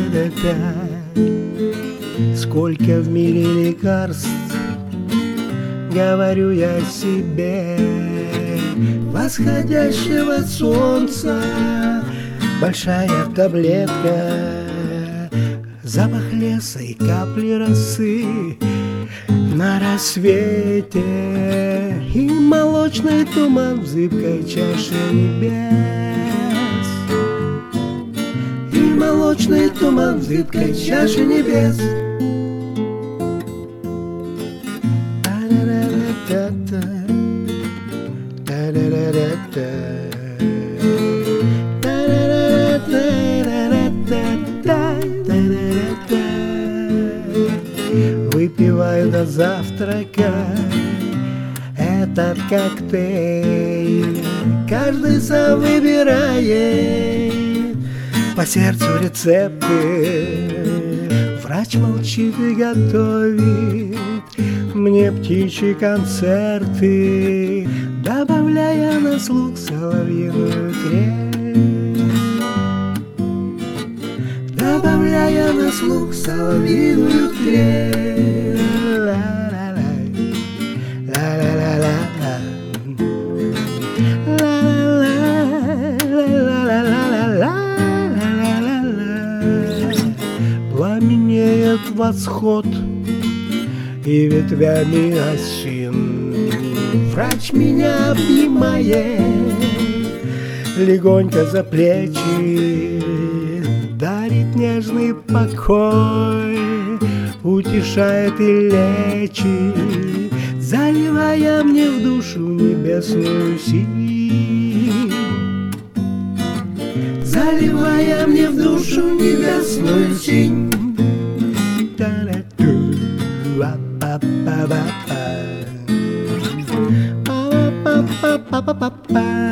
Сколько в мире лекарств, говорю я себе, восходящего солнца, большая таблетка, запах леса и капли росы на рассвете, и молочный туман в зыбкой чаше небес, и молочный туман в зыбкой чаше небес. Выпиваю до завтрака этот коктейль, каждый сам выбирает по сердцу рецепты. Врач молчит и готовит мне птичьи концерты, добавляя на слух соловьиную трель, добавляя на слух соловьиную трель. Пламенеет восход и ветвями осин, врач меня обнимает легонько за плечи, дарит нежный покой, утешает и лечит, заливая мне в душу небесную синь, заливая мне в душу небесную синь. Па-па-па-па-па.